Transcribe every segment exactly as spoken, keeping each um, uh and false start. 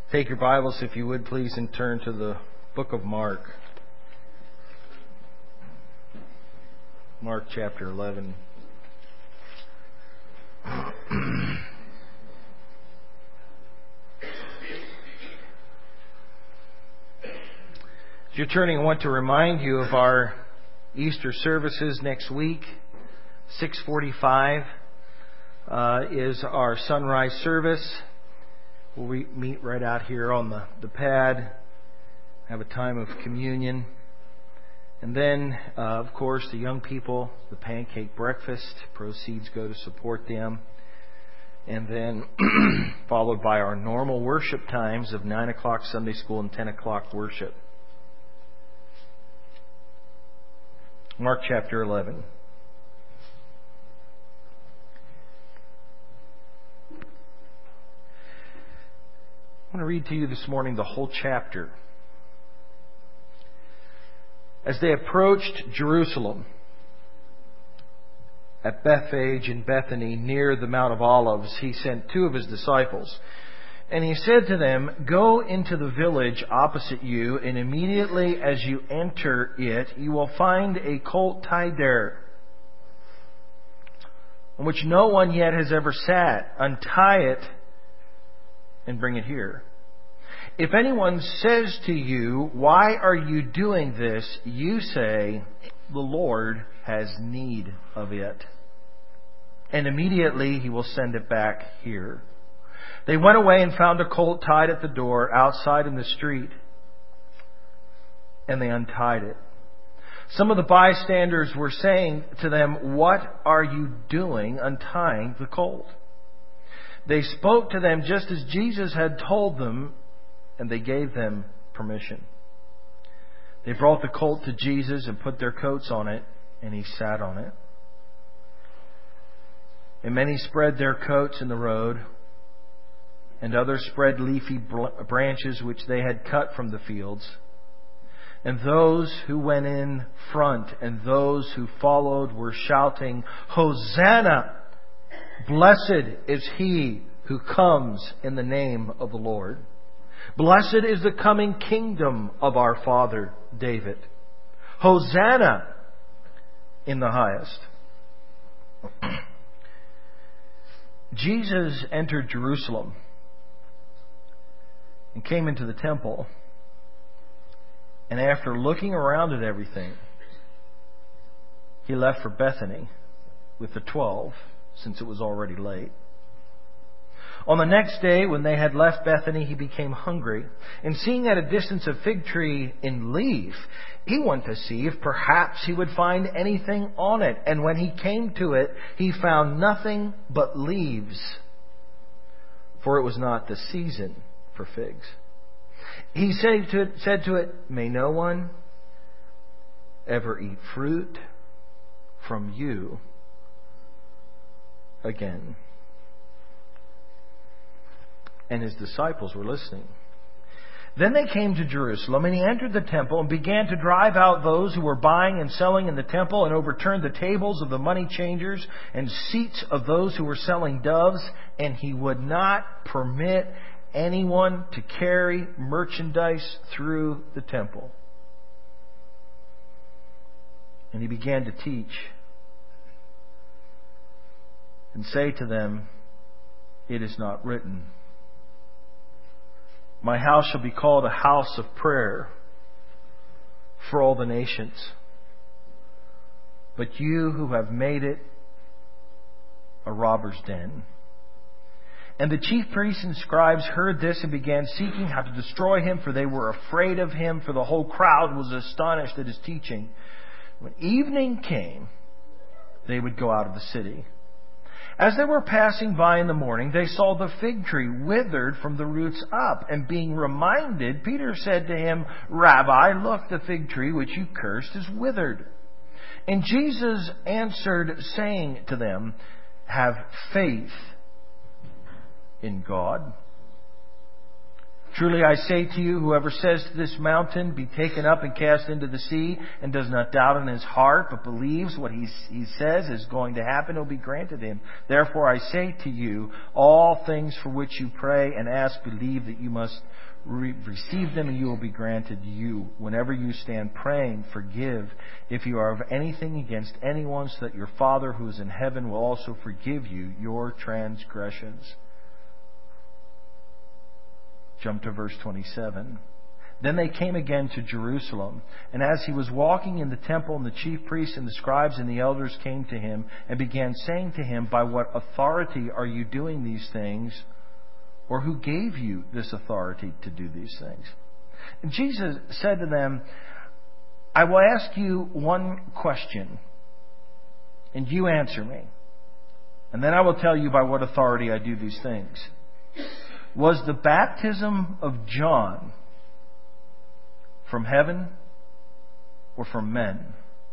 Take your Bibles, if you would, please, and turn to the book of Mark. Mark chapter eleven. As you're turning, I want to remind you of our Easter services next week. six forty-five uh, is our sunrise service. We meet right out here on the, the pad, have a time of communion. And then, uh, of course, the young people, the pancake breakfast, proceeds go to support them. And then followed by our normal worship times of nine o'clock Sunday school and ten o'clock worship. Mark chapter eleven. I want to read to you this morning the whole chapter. As they approached Jerusalem, at Bethphage and Bethany, near the Mount of Olives, he sent two of his disciples. And he said to them, "Go into the village opposite you, and immediately as you enter it, you will find a colt tied there, on which no one yet has ever sat. Untie it and bring it here. If anyone says to you, 'Why are you doing this?' you say, 'The Lord has need of it, and immediately He will send it back here.' They went away and found a colt tied at the door outside in the street, and they untied it. Some of the bystanders were saying to them, 'What are you doing untying the colt?' They spoke to them just as Jesus had told them, and they gave them permission. They brought the colt to Jesus and put their coats on it, and He sat on it. And many spread their coats in the road, and others spread leafy branches which they had cut from the fields. And those who went in front and those who followed were shouting, 'Hosanna! Blessed is He who comes in the name of the Lord. Blessed is the coming kingdom of our father David. Hosanna in the highest.'" Jesus entered Jerusalem and came into the temple. And after looking around at everything, He left for Bethany with the twelve, since it was already late. On the next day, when they had left Bethany, He became hungry. And seeing at a distance a fig tree in leaf, He went to see if perhaps He would find anything on it. And when He came to it, He found nothing but leaves, for it was not the season for figs. He said to it, said to it, "May no one ever eat fruit from you again." And His disciples were listening. Then they came to Jerusalem, and He entered the temple and began to drive out those who were buying and selling in the temple, and overturned the tables of the money changers and seats of those who were selling doves. And He would not permit anyone to carry merchandise through the temple. And He began to teach and say to them, "It is not written, 'My house shall be called a house of prayer for all the nations'? But you who have made it a robber's den." And the chief priests and scribes heard this and began seeking how to destroy Him, for they were afraid of Him, for the whole crowd was astonished at His teaching. When evening came, they would go out of the city. As they were passing by in the morning, they saw the fig tree withered from the roots up. And being reminded, Peter said to Him, "Rabbi, look, the fig tree which you cursed is withered." And Jesus answered, saying to them, "Have faith in God. Truly I say to you, whoever says to this mountain, be taken up and cast into the sea, and does not doubt in his heart, but believes what he, he says is going to happen, will be granted him. Therefore I say to you, all things for which you pray and ask, believe that you must re- receive them, and you will be granted you. Whenever you stand praying, forgive if you are of anything against anyone, so that your Father who is in heaven will also forgive you your transgressions. Jump to verse twenty-seven. Then they came again to Jerusalem, and as he was walking in the temple, and the chief priests and the scribes and the elders came to him and began saying to him, by what authority are you doing these things? Or who gave you this authority to do these things? And Jesus said to them, I will ask you one question, and you answer me. And then I will tell you by what authority I do these things. Was the baptism of John from heaven or from men?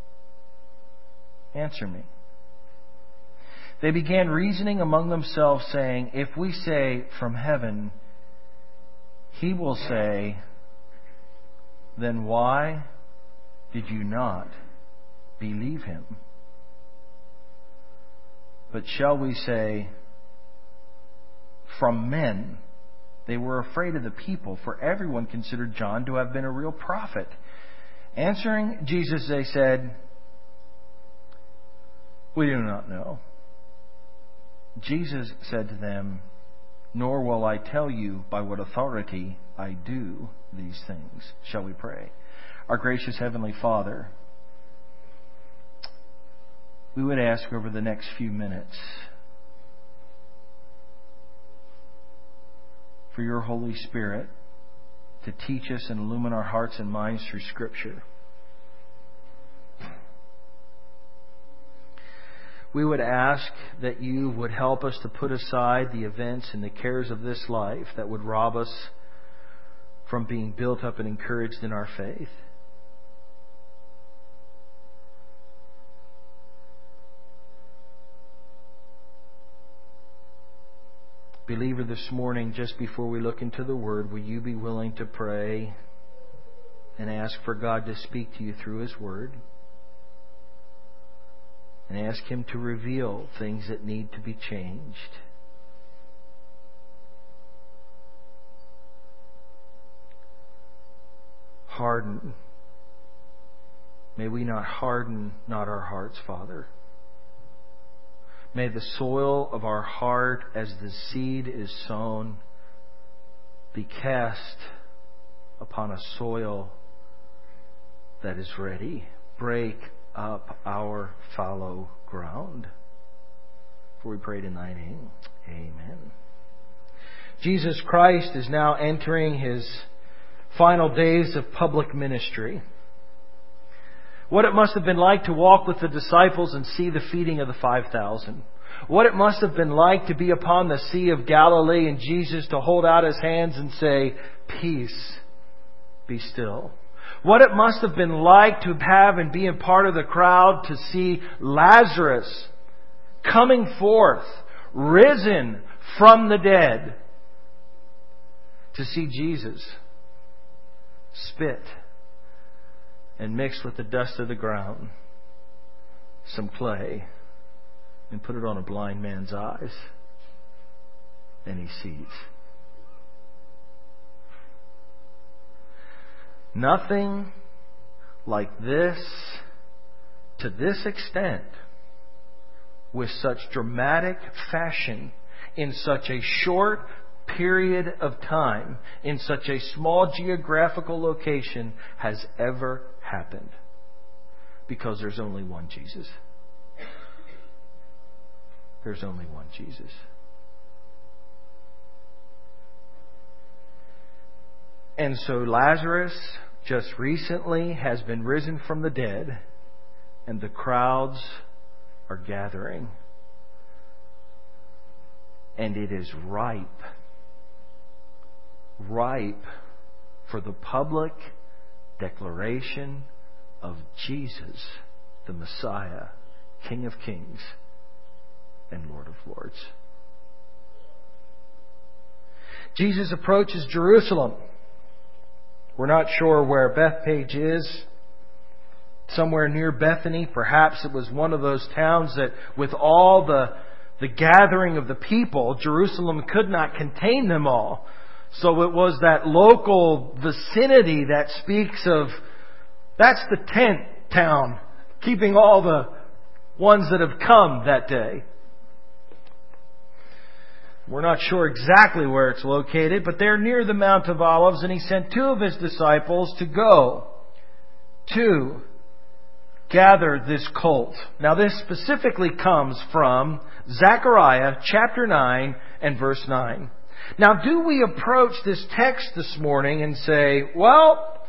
Answer me. They began reasoning among themselves, saying, if we say from heaven, he will say, then why did you not believe him? But shall we say from men? They were afraid of the people, for everyone considered John to have been a real prophet. Answering Jesus, they said, we do not know. Jesus said to them, nor will I tell you by what authority I do these things. Shall we pray? Our gracious Heavenly Father, we would ask over the next few minutes for your Holy Spirit to teach us and illumine our hearts and minds through Scripture. We would ask that you would help us to put aside the events and the cares of this life that would rob us from being built up and encouraged in our faith. Believer, this morning, just before we look into the Word, will you be willing to pray and ask for God to speak to you through His Word? And ask Him to reveal things that need to be changed. Harden. May we not harden not our hearts, Father. May the soil of our heart, as the seed is sown, be cast upon a soil that is ready. Break up our fallow ground. For we prayed in Thy name. Amen. Jesus Christ is now entering His final days of public ministry. What it must have been like to walk with the disciples and see the feeding of the five thousand. What it must have been like to be upon the Sea of Galilee and Jesus to hold out His hands and say, peace, be still. What it must have been like to have and be a part of the crowd to see Lazarus coming forth, risen from the dead. To see Jesus spit and mix with the dust of the ground some clay and put it on a blind man's eyes, and he sees. Nothing like this, to this extent, with such dramatic fashion, in such a short period of time, in such a small geographical location, has ever happened. Because there's only one Jesus. There's only one Jesus. And so Lazarus just recently has been risen from the dead, and the crowds are gathering. And it is ripe, ripe for the public declaration of Jesus, the Messiah, King of Kings and Lord of Lords. Jesus approaches Jerusalem. We're not sure where Bethpage is. Somewhere near Bethany. Perhaps it was one of those towns that with all the, the gathering of the people, Jerusalem could not contain them all. So it was that local vicinity that speaks of, that's the tent town, keeping all the ones that have come that day. We're not sure exactly where it's located, but they're near the Mount of Olives, and He sent two of His disciples to go to gather this colt. Now this specifically comes from Zechariah chapter nine and verse nine. Now do we approach this text this morning and say, well,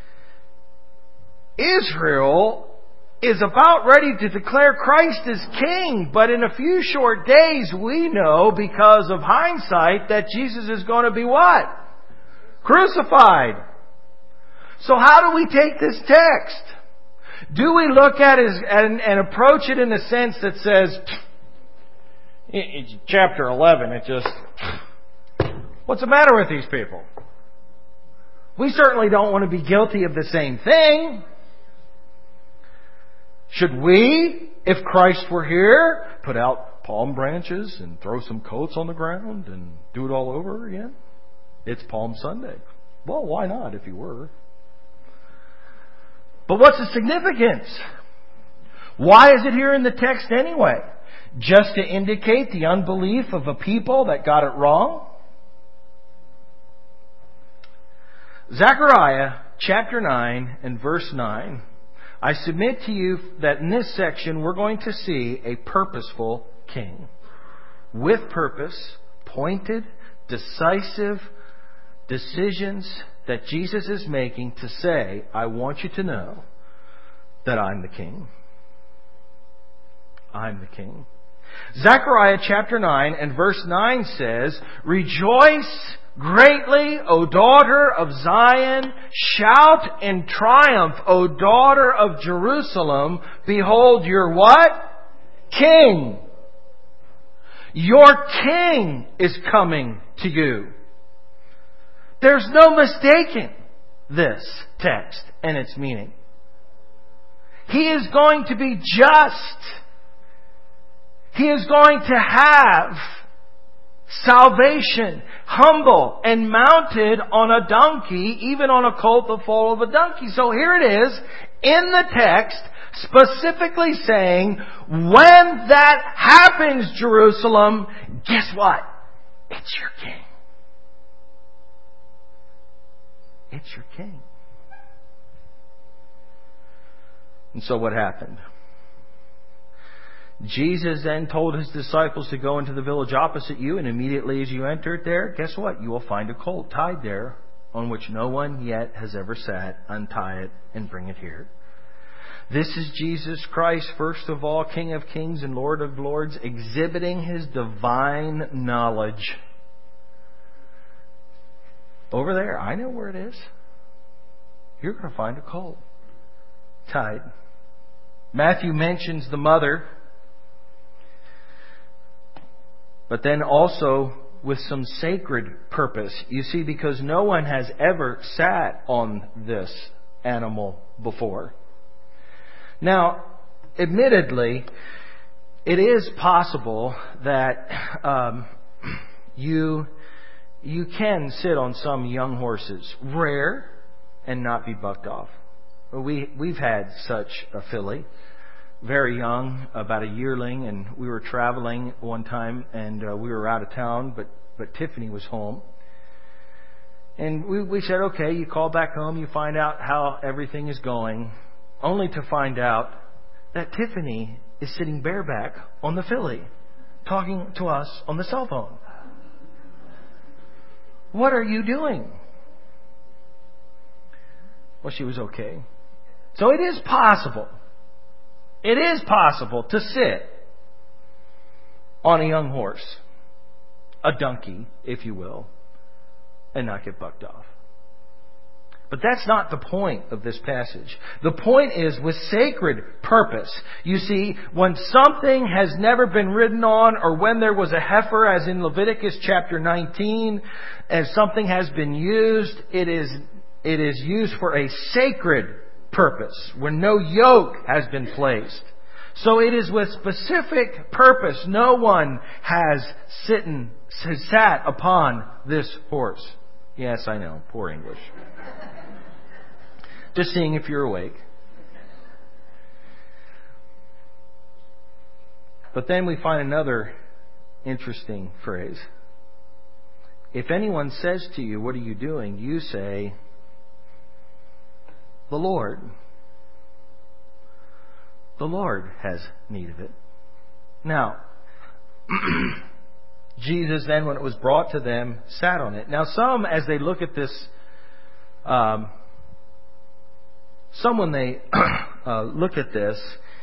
Israel is about ready to declare Christ as King, but in a few short days we know because of hindsight that Jesus is going to be what? Crucified. So how do we take this text? Do we look at it and, and approach it in a sense that says, it's chapter eleven, it just, what's the matter with these people? We certainly don't want to be guilty of the same thing. Should we, if Christ were here, put out palm branches and throw some coats on the ground and do it all over again? It's Palm Sunday. Well, why not if He were? But what's the significance? Why is it here in the text anyway? Just to indicate the unbelief of a people that got it wrong? Zechariah chapter nine and verse nine. I submit to you that in this section we're going to see a purposeful king. With purpose, pointed, decisive decisions that Jesus is making to say, I want you to know that I'm the king. I'm the king. Zechariah chapter nine and verse nine says, Rejoice greatly, O daughter of Zion. Shout in triumph, O daughter of Jerusalem. Behold your what? King. Your king is coming to you. There's no mistaking this text and its meaning. He is going to be just. He is going to have salvation, humble and mounted on a donkey, even on a colt the foal of a donkey. So here it is in the text specifically saying, when that happens, Jerusalem, guess what? It's your king. It's your king. And so what happened? Jesus then told His disciples to go into the village opposite you, and immediately as you enter it there, guess what? You will find a colt tied there on which no one yet has ever sat. Untie it and bring it here. This is Jesus Christ, first of all, King of kings and Lord of lords, exhibiting His divine knowledge. Over there, I know where it is. You're going to find a colt tied. Matthew mentions the mother, but then also with some sacred purpose. You see, because no one has ever sat on this animal before. Now, admittedly, it is possible that um, you you can sit on some young horses, rare, and not be bucked off. We we've had such a filly, very young, about a yearling, and we were traveling one time, and uh, we were out of town, but but Tiffany was home. And we, we said, okay, you call back home, you find out how everything is going, only to find out that Tiffany is sitting bareback on the filly, talking to us on the cell phone. What are you doing? Well, she was okay. So it is possible. It is possible to sit on a young horse, a donkey, if you will, and not get bucked off. But that's not the point of this passage. The point is with sacred purpose. You see, when something has never been ridden on, or when there was a heifer, as in Leviticus chapter nineteen, as something has been used, it is, it is used for a sacred purpose, when no yoke has been placed. So it is with specific purpose. No one has sitten, has sat upon this horse. Yes, I know. Poor English. Just seeing if you're awake. But then we find another interesting phrase. If anyone says to you, "What are you doing?" you say, "The Lord. The Lord has need of it." Now, Jesus then, when it was brought to them, sat on it. Now, some, as they look at this, um, some when they uh, look at this,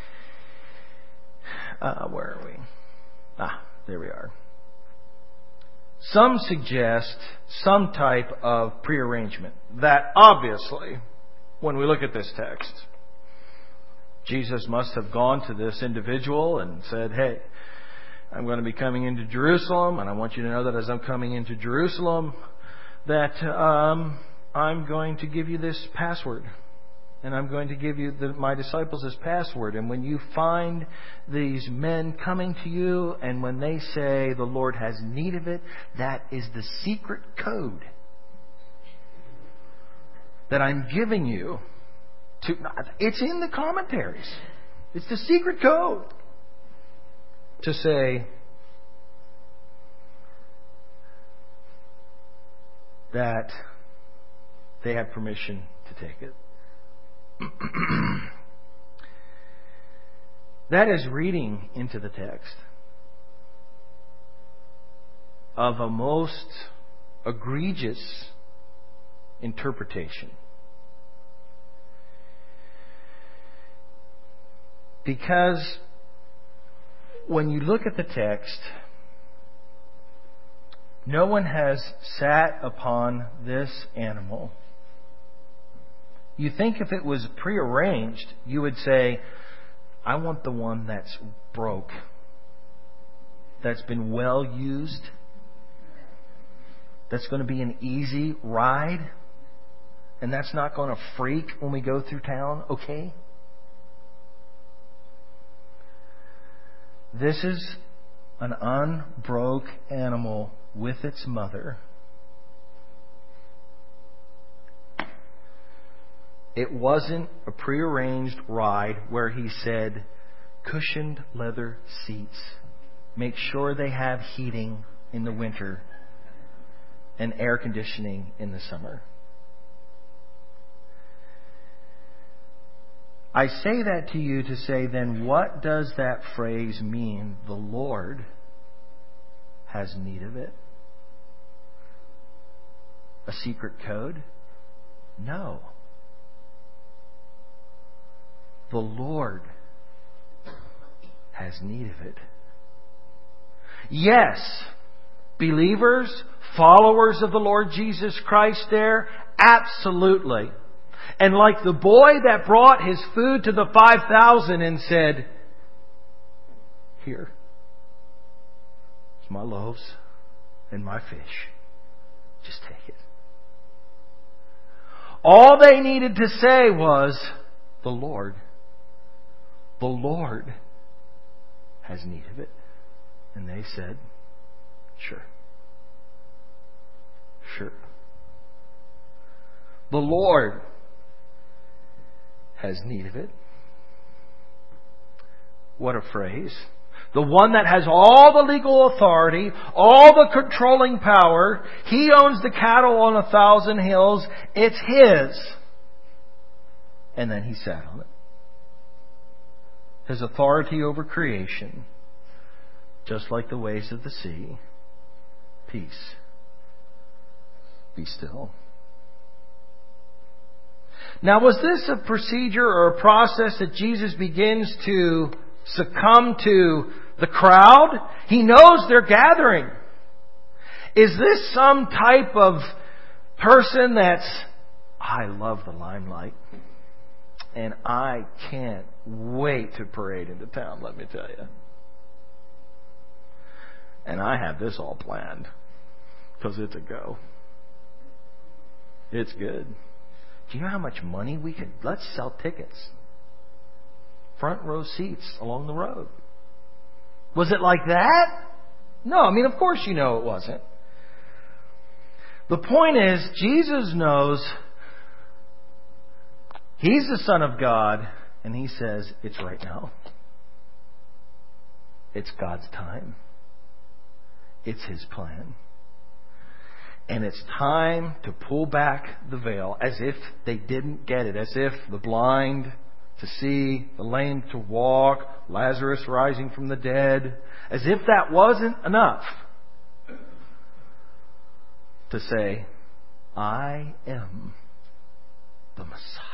uh, where are we? Ah, there we are. Some suggest some type of prearrangement. That obviously, when we look at this text, Jesus must have gone to this individual and said, "Hey, I'm going to be coming into Jerusalem, and I want you to know that as I'm coming into Jerusalem, that um, I'm going to give you this password. And I'm going to give you the, my disciples this password. And when you find these men coming to you, and when they say the Lord has need of it, that is the secret code that I'm giving you. To, it's in the commentaries. It's the secret code to say that they have permission to take it. That is reading into the text of a most egregious interpretation. Because when you look at the text, no one has sat upon this animal. You think if it was prearranged, you would say, "I want the one that's broke, that's been well used, that's going to be an easy ride, and that's not going to freak when we go through town, okay?" This is an unbroke animal with its mother. It wasn't a prearranged ride where he said, "Cushioned leather seats. Make sure they have heating in the winter and air conditioning in the summer." I say that to you to say, then what does that phrase mean? The Lord has need of it. A secret code? No. The Lord has need of it. Yes, believers, followers of the Lord Jesus Christ there, absolutely. And like the boy that brought his food to the five thousand and said, "Here, it's my loaves and my fish. Just take it." All they needed to say was, "The Lord, the Lord has need of it." And they said, "Sure. Sure. The Lord has need of it." What a phrase. The one that has all the legal authority, all the controlling power. He owns the cattle on a thousand hills. It's His. And then He sat on it. His authority over creation, just like the waves of the sea. Peace. Be still. Now, was this a procedure or a process that Jesus begins to succumb to the crowd? He knows they're gathering. Is this some type of person that's I love the limelight. And I can't wait to parade into town, let me tell you. And I have this all planned. Because it's a go. It's good. Do you know how much money we could... Let's sell tickets. Front row seats along the road. Was it like that? No, I mean, of course you know it wasn't. The point is, Jesus knows He's the Son of God, and He says, it's right now. It's God's time. It's His plan. And it's time to pull back the veil, as if they didn't get it, as if the blind to see, the lame to walk, Lazarus rising from the dead, as if that wasn't enough to say, I am the Messiah.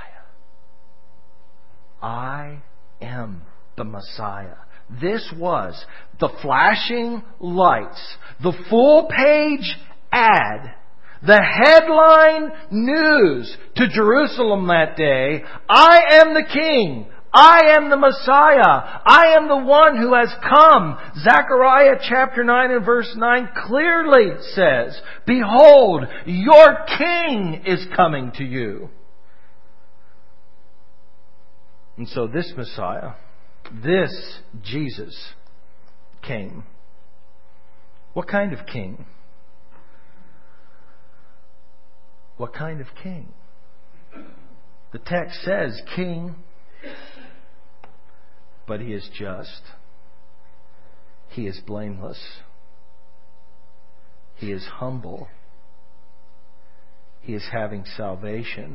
I am the Messiah. This was the flashing lights, the full page ad, the headline news to Jerusalem that day. I am the King. I am the Messiah. I am the one who has come. Zechariah chapter nine and verse nine clearly says, behold, your King is coming to you. And so this Messiah, this Jesus came. What kind of king? What kind of king? The text says king, but He is just. He is blameless. He is humble. He is having salvation.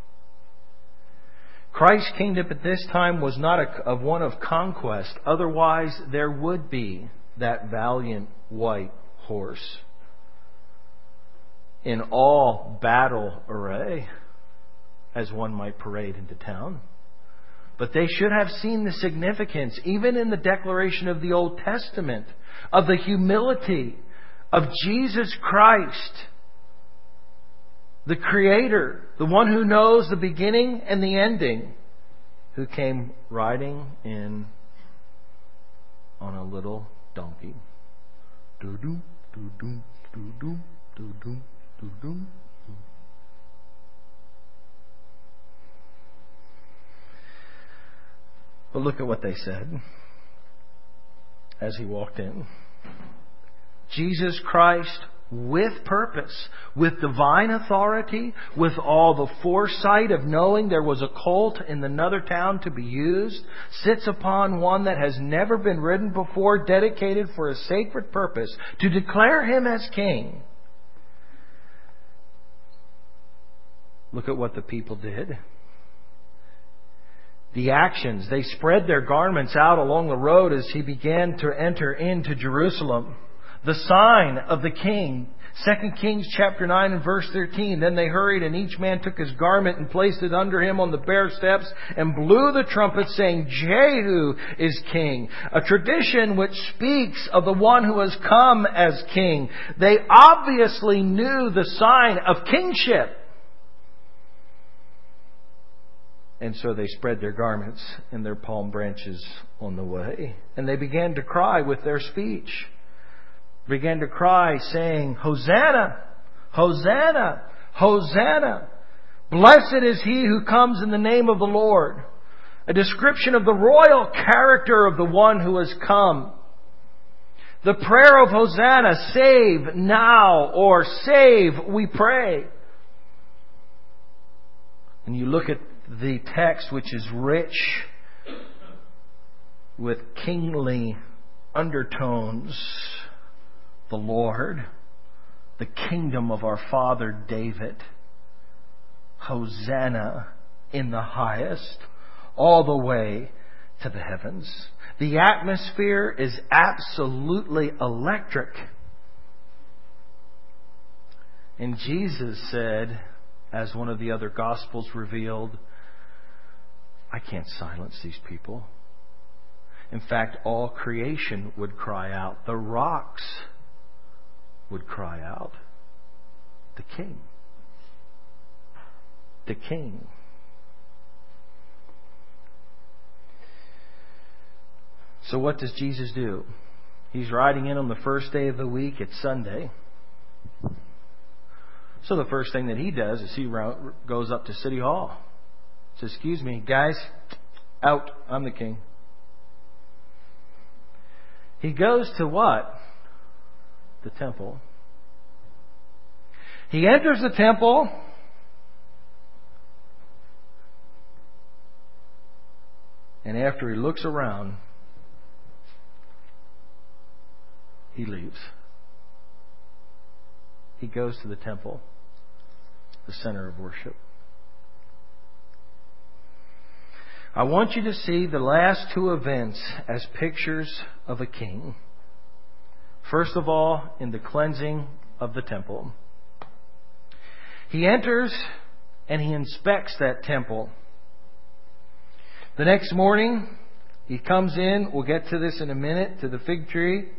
Christ's kingdom at this time was not a, of one of conquest. Otherwise, there would be that valiant white horse in all battle array, as one might parade into town. But they should have seen the significance, even in the declaration of the Old Testament, of the humility of Jesus Christ, the Creator, the one who knows the beginning and the ending, who came riding in on a little donkey. Do-do, do-do, do-do, do-do, do-do. But look at what they said as He walked in. Jesus Christ, with purpose, with divine authority, with all the foresight of knowing there was a colt in another town to be used, sits upon one that has never been ridden before, dedicated for a sacred purpose, to declare Him as King. Look at what the people did. The actions, they spread their garments out along the road as He began to enter into Jerusalem. The sign of the King. Second Kings chapter nine and verse thirteen. Then they hurried, and each man took his garment and placed it under him on the bare steps, and blew the trumpet, saying, Jehu is king. A tradition which speaks of the one who has come as king. They obviously knew the sign of kingship. And so they spread their garments and their palm branches on the way. And they began to cry with their speech. Began to cry, saying, Hosanna! Hosanna! Hosanna! Blessed is he who comes in the name of the Lord. A description of the royal character of the one who has come. The prayer of Hosanna, save now, or save, we pray. And you look at the text, which is rich with kingly undertones. The Lord, the kingdom of our father David. Hosanna in the highest, all the way to the heavens. The atmosphere is absolutely electric. And Jesus said, as one of the other Gospels revealed, I can't silence these people. In fact, all creation would cry out. The rocks would cry out. The King. the king. So what does Jesus do? He's riding in on the first day of the week. It's Sunday. So the first thing that he does is he goes up to City Hall. Says, excuse me, guys, out. I'm the king. He goes to what? The temple. He enters the temple. And after he looks around, he leaves. He goes to the temple, the center of worship. I want you to see the last two events as pictures of a king. First of all, in the cleansing of the temple. He enters and he inspects that temple. The next morning, he comes in. We'll get to this in a minute, to the fig tree.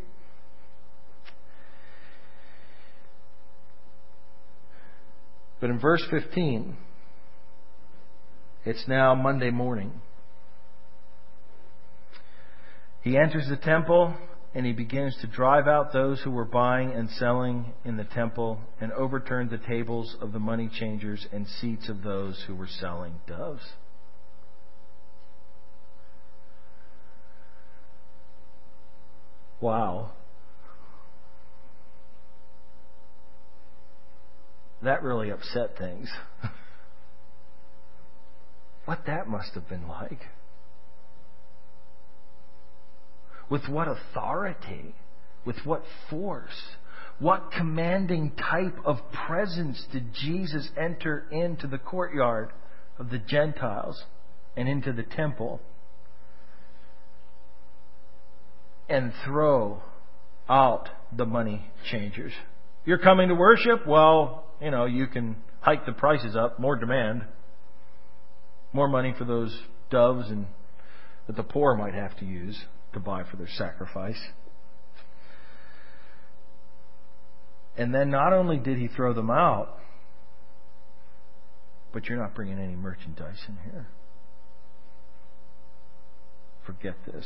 But in verse fifteen, it's now Monday morning. He enters the temple and he begins to drive out those who were buying and selling in the temple and overturned the tables of the money changers and seats of those who were selling doves. Wow. That really upset things. What that must have been like. With what authority, with what force, what commanding type of presence did Jesus enter into the courtyard of the Gentiles and into the temple and throw out the money changers? You're coming to worship? Well, you know, you can hike the prices up, more demand, more money for those doves and that the poor might have to use to buy for their sacrifice. And then not only did he throw them out, but you're not bringing any merchandise in here. Forget this.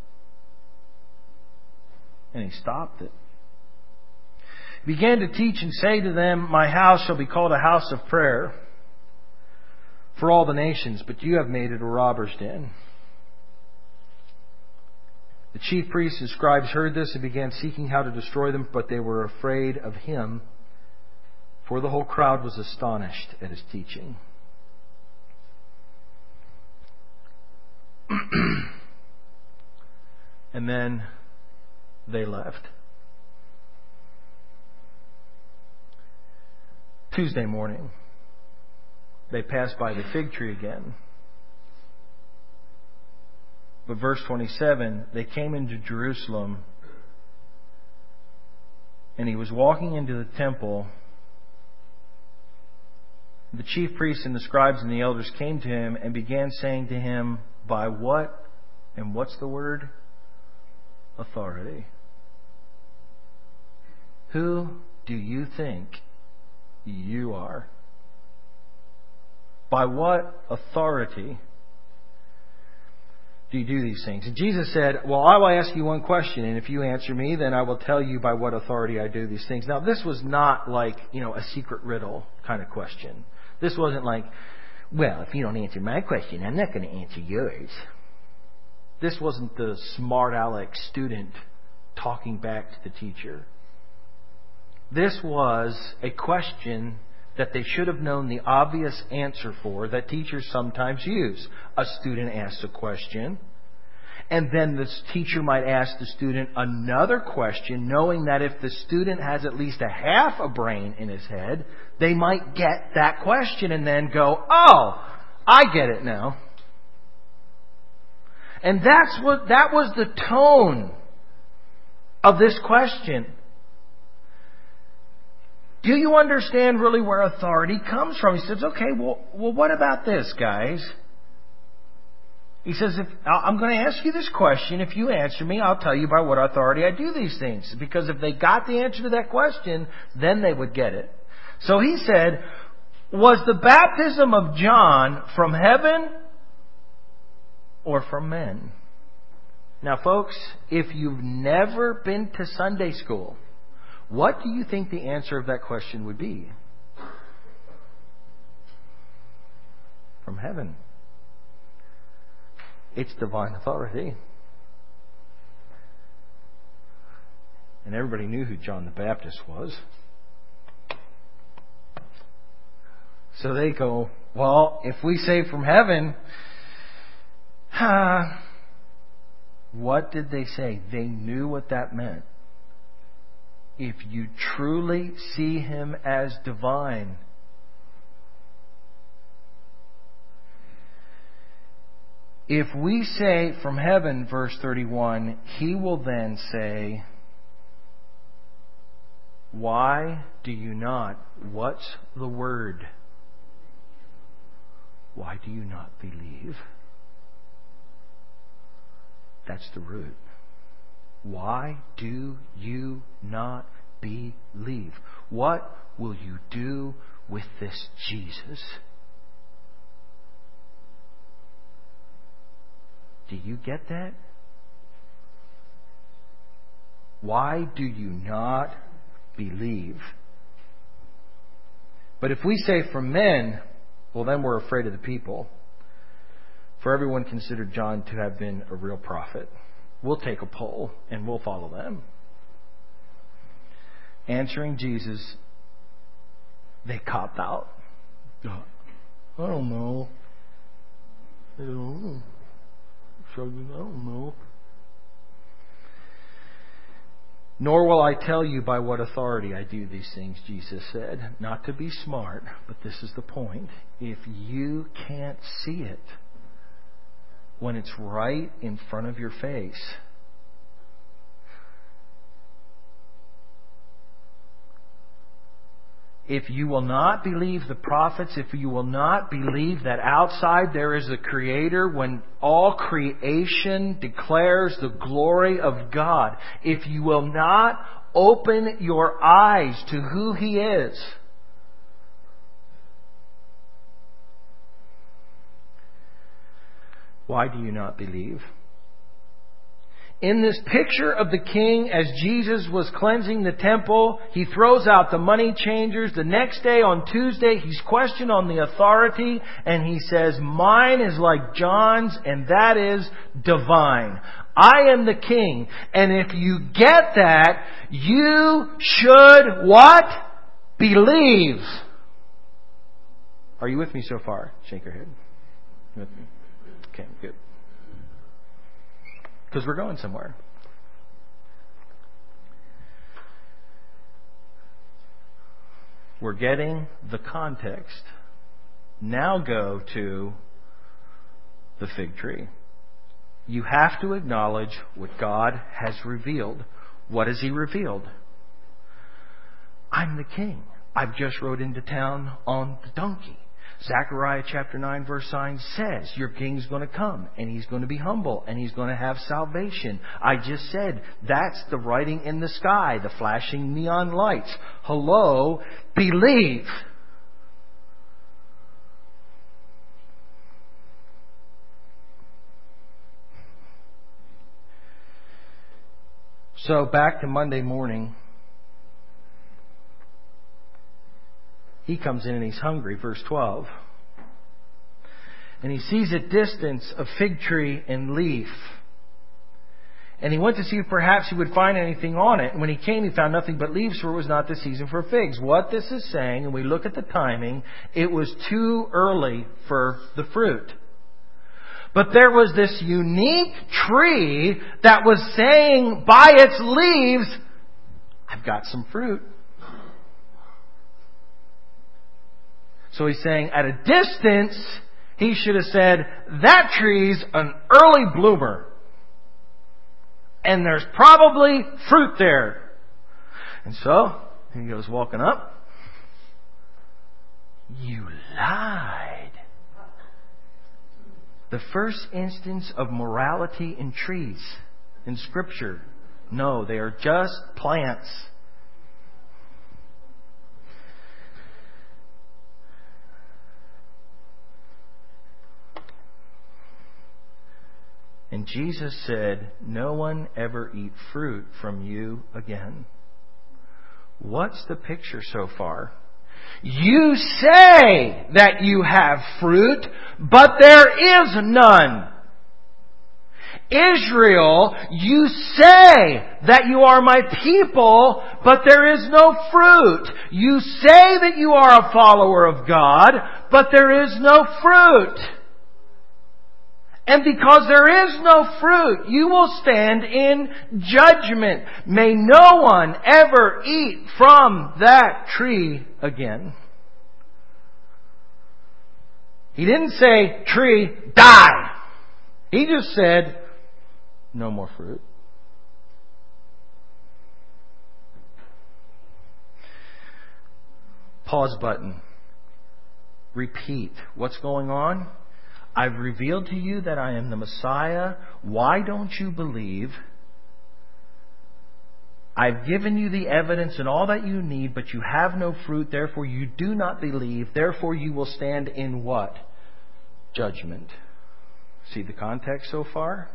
And he stopped it. He began to teach and say to them, my house shall be called a house of prayer for all the nations, but you have made it a robber's den. The chief priests and scribes heard this and began seeking how to destroy them, but they were afraid of him, for the whole crowd was astonished at his teaching. And then they left. Tuesday morning, they passed by the fig tree again. But verse twenty-seven, they came into Jerusalem, and he was walking into the temple. The chief priests and the scribes and the elders came to him and began saying to him, by what, and what's the word? Authority. Who do you think you are? By what authority do you do these things? And Jesus said, well, I will ask you one question, and if you answer me, then I will tell you by what authority I do these things. Now, this was not like, you know, a secret riddle kind of question. This wasn't like, well, if you don't answer my question, I'm not going to answer yours. This wasn't the smart aleck student talking back to the teacher. This was a question that they should have known the obvious answer for that teachers sometimes use. A student asks a question, and then the teacher might ask the student another question, knowing that if the student has at least a half a brain in his head, they might get that question and then go, oh, I get it now. And that's what, that was the tone of this question. Do you understand really where authority comes from? He says, okay, well, well what about this, guys? He says, if, I'm going to ask you this question. If you answer me, I'll tell you by what authority I do these things. Because if they got the answer to that question, then they would get it. So he said, Was the baptism of John from heaven or from men? Now, folks, if you've never been to Sunday school, what do you think the answer of that question would be? From heaven. It's divine authority. And everybody knew who John the Baptist was. So they go, well, if we say from heaven, huh, what did they say? They knew what that meant. If you truly see Him as divine, if we say from heaven, verse thirty-one, He will then say, why do you not? What's the word? Why do you not believe? That's the root. Why do you not believe? What will you do with this Jesus? Do you get that? Why do you not believe? But if we say from men, well, then we're afraid of the people. For everyone considered John to have been a real prophet. We'll take a poll and we'll follow them. Answering Jesus, they copped out. I don't know. I don't know. I don't know. Nor will I tell you by what authority I do these things, Jesus said. Not to be smart, but this is the point. If you can't see it when it's right in front of your face, if you will not believe the prophets, if you will not believe that outside there is a Creator, when all creation declares the glory of God, if you will not open your eyes to who He is, why do you not believe? In this picture of the king, as Jesus was cleansing the temple, He throws out the money changers. The next day, on Tuesday, He's questioned on the authority, and He says, mine is like John's, and that is divine. I am the king. And if you get that, you should what? Believe. Are you with me so far? Shake your head. You with me? Okay, good. Because we're going somewhere. We're getting the context. Now go to the fig tree. You have to acknowledge what God has revealed. What has He revealed? I'm the king. I've just rode into town on the donkey. Zechariah chapter nine verse nine says your king's going to come and he's going to be humble and he's going to have salvation. I just said that's the writing in the sky, the flashing neon lights. Hello, believe. So back to Monday morning. He comes in and he's hungry, verse twelve. And he sees at distance a fig tree and leaf. And he went to see if perhaps he would find anything on it. And when he came, he found nothing but leaves, for it was not the season for figs. What this is saying, and we look at the timing, it was too early for the fruit. But there was this unique tree that was saying by its leaves, I've got some fruit. So he's saying at a distance, he should have said, that tree's an early bloomer. And there's probably fruit there. And so, he goes walking up. You lied. The first instance of morality in trees in Scripture. No, they are just plants. And Jesus said, "No one ever eat fruit from you again." What's the picture so far? You say that you have fruit, but there is none. Israel, you say that you are my people, but there is no fruit. You say that you are a follower of God, but there is no fruit. And because there is no fruit, you will stand in judgment. May no one ever eat from that tree again. He didn't say, tree, die. He just said, no more fruit. Pause button. Repeat. What's going on? I've revealed to you that I am the Messiah. Why don't you believe? I've given you the evidence and all that you need, but you have no fruit. Therefore you do not believe. Therefore you will stand in what? Judgment. See the context so far?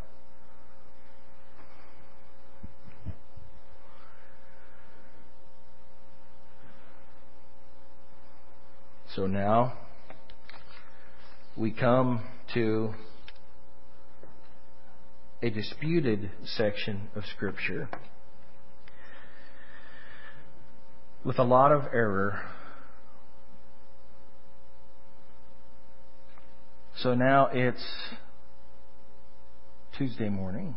So now we come to a disputed section of Scripture with a lot of error. So now it's Tuesday morning.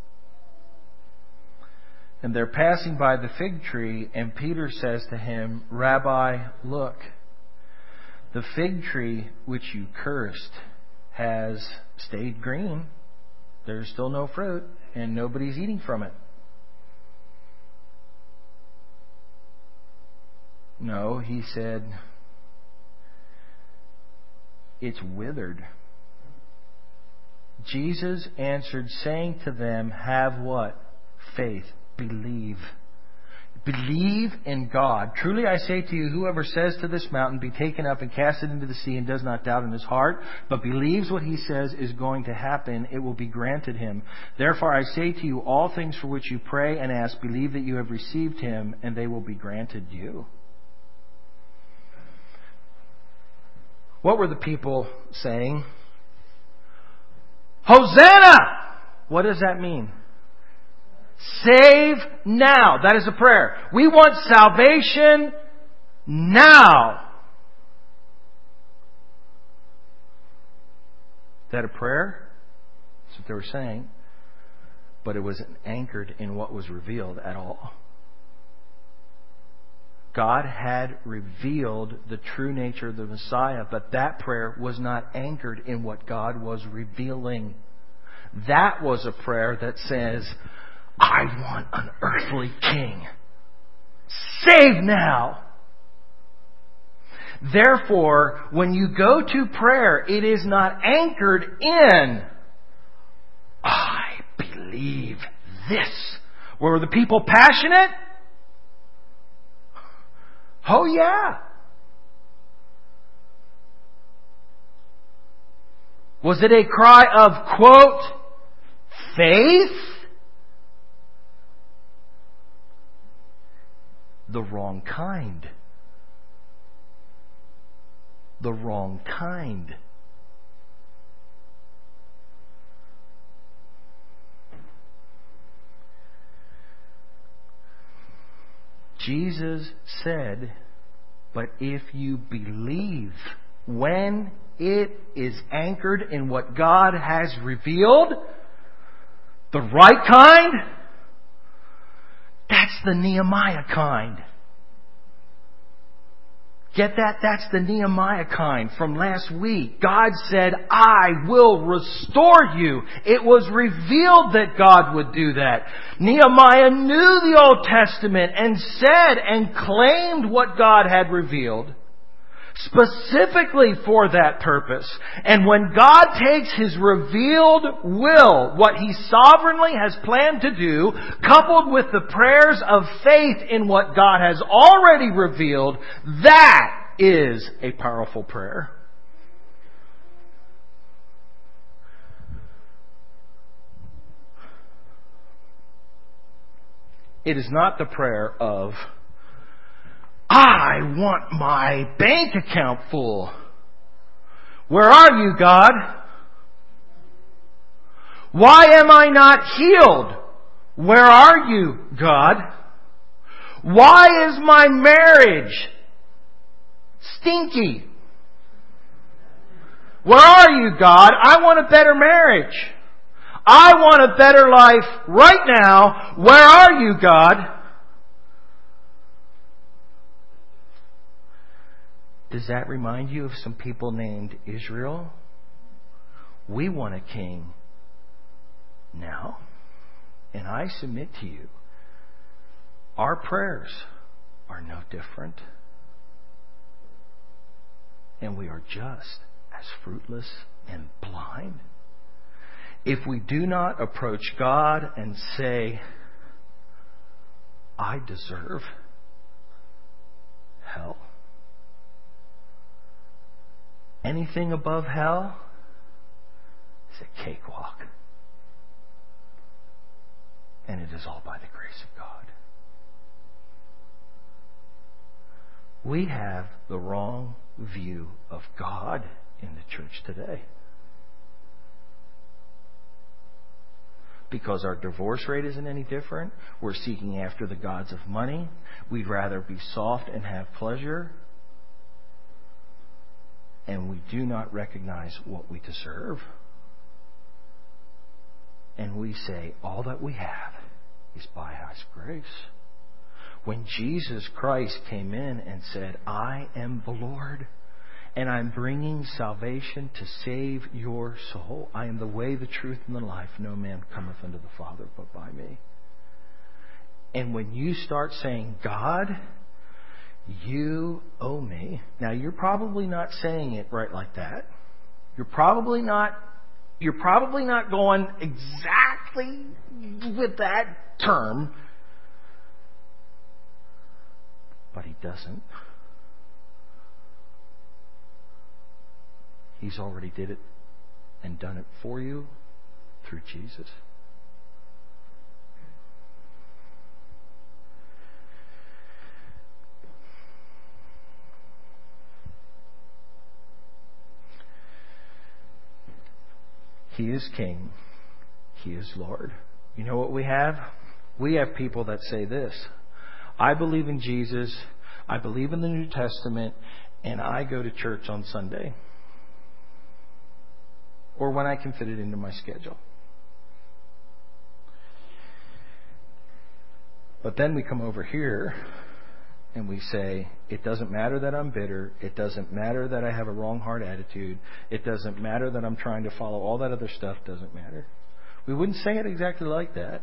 And they're passing by the fig tree, and Peter says to him, "Rabbi, look, the fig tree which you cursed has stayed green. There's still no fruit, and nobody's eating from it." No, he said, it's withered. Jesus answered, saying to them, "Have what? Faith. Believe. Believe in God. Truly I say to you, whoever says to this mountain, be taken up and cast it into the sea, and does not doubt in his heart, but believes what he says is going to happen, it will be granted him. Therefore I say to you, all things for which you pray and ask, believe that you have received him, and they will be granted you." What were the people saying? Hosanna! What does that mean? Save now. That is a prayer. We want salvation now. Is that a prayer? That's what they were saying. But it wasn't anchored in what was revealed at all. God had revealed the true nature of the Messiah, but that prayer was not anchored in what God was revealing. That was a prayer that says, I want an earthly king. Save now. Therefore, when you go to prayer, it is not anchored in, I believe this. Were the people passionate? Oh yeah. Was it a cry of, quote, faith? The wrong kind. The wrong kind. Jesus said, but if you believe, when it is anchored in what God has revealed, the right kind, that's the Nehemiah kind. Get that? That's the Nehemiah kind from last week. God said, I will restore you. It was revealed that God would do that. Nehemiah knew the Old Testament and said and claimed what God had revealed specifically for that purpose. And when God takes His revealed will, what He sovereignly has planned to do, coupled with the prayers of faith in what God has already revealed, that is a powerful prayer. It is not the prayer of, I want my bank account full. Where are you, God? Why am I not healed? Where are you, God? Why is my marriage stinky? Where are you, God? I want a better marriage. I want a better life right now. Where are you, God? Does that remind you of some people named Israel? We want a king now. And I submit to you, our prayers are no different. And we are just as fruitless and blind. If we do not approach God and say, I deserve hell. Anything above hell is a cakewalk. And it is all by the grace of God. We have the wrong view of God in the church today. Because our divorce rate isn't any different. We're seeking after the gods of money. We'd rather be soft and have pleasure. And we do not recognize what we deserve. And we say, all that we have is by His grace. When Jesus Christ came in and said, I am the Lord, and I'm bringing salvation to save your soul. I am the way, the truth, and the life. No man cometh unto the Father but by me. And when you start saying, God, you owe me. Now, you're probably not saying it right like that. You're probably not You're probably not going exactly with that term. But He doesn't. He's already did it and done it for you through Jesus. He is King. He is Lord. You know what we have? We have people that say this. I believe in Jesus. I believe in the New Testament. And I go to church on Sunday. Or when I can fit it into my schedule. But then we come over here and we say, it doesn't matter that I'm bitter. It doesn't matter that I have a wrong heart attitude. It doesn't matter that I'm trying to follow all that other stuff. Doesn't matter. We wouldn't say it exactly like that.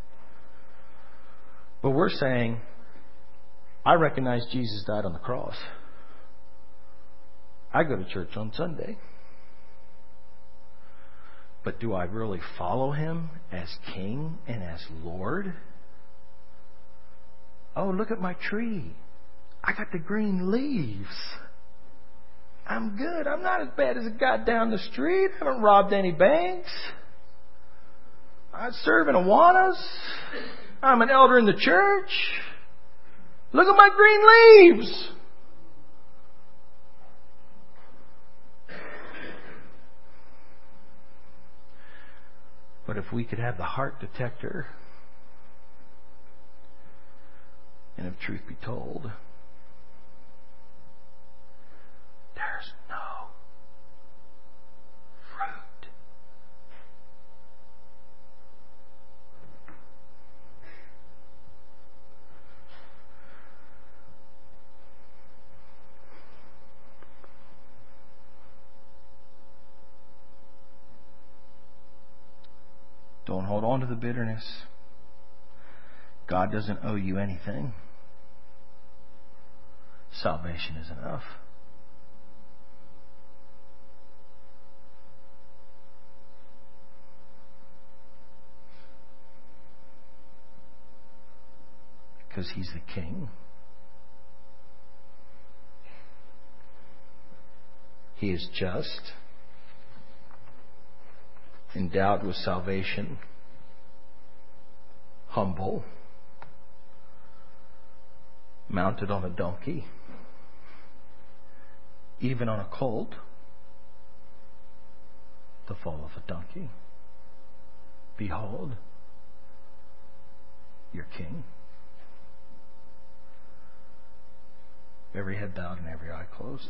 But we're saying, I recognize Jesus died on the cross. I go to church on Sunday. But do I really follow Him as King and as Lord? Oh, look at my tree. I got the green leaves. I'm good. I'm not as bad as the guy down the street. I haven't robbed any banks. I serve in Awanas. I'm an elder in the church. Look at my green leaves. But if we could have the heart detector, and if truth be told, there's no fruit. Don't hold on to the bitterness. God doesn't owe you anything. Salvation is enough. Because He's the King. He is just, endowed with salvation, humble, mounted on a donkey, even on a colt, the fall of a donkey. Behold, your King. Every head bowed and every eye closed.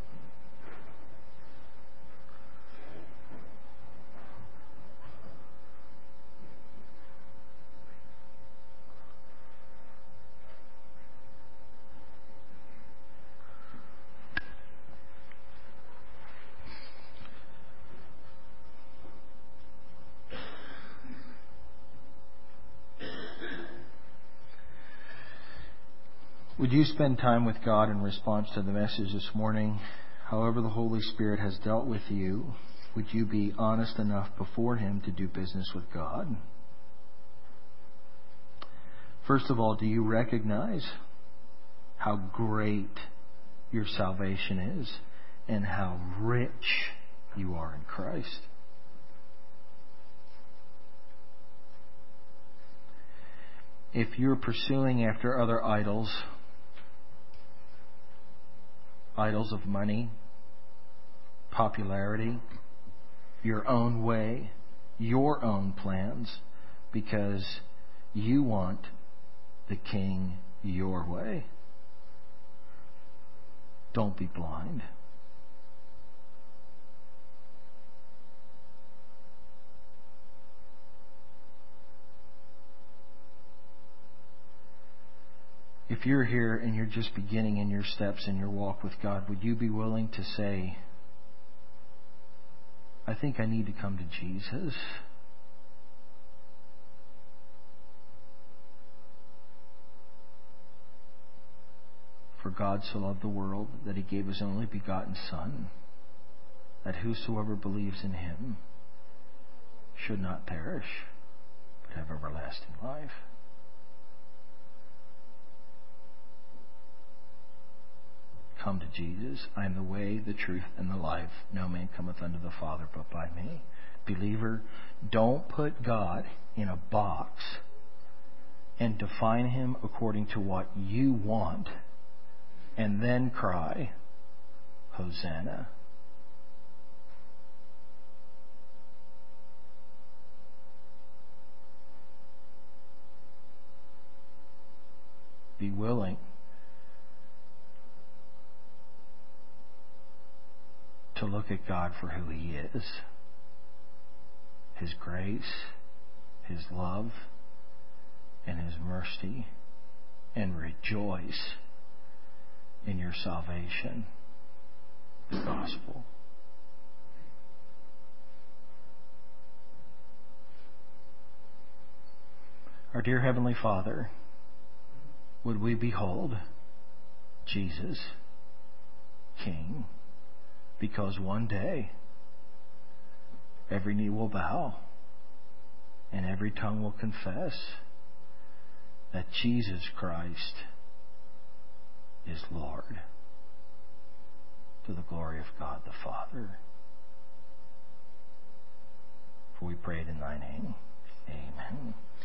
Would you spend time with God in response to the message this morning? However the Holy Spirit has dealt with you, would you be honest enough before Him to do business with God? First of all, do you recognize how great your salvation is and how rich you are in Christ? If you're pursuing after other idols, idols of money, popularity, your own way, your own plans, because you want the King your way, don't be blind. If you're here and you're just beginning in your steps in your walk with God, would you be willing to say, I think I need to come to Jesus? For God so loved the world that He gave His only begotten Son, that whosoever believes in Him should not perish, but have everlasting life. Come to Jesus. I am the way, the truth, and the life. No man cometh unto the Father but by me. Believer, don't put God in a box and define Him according to what you want and then cry, Hosanna. Be willing to look at God for who He is. His grace, His love, and His mercy, and rejoice in your salvation, the gospel. Our dear Heavenly Father, would we behold Jesus, King? Because one day, every knee will bow and every tongue will confess that Jesus Christ is Lord, to the glory of God the Father. For we pray it in Thy name. Amen.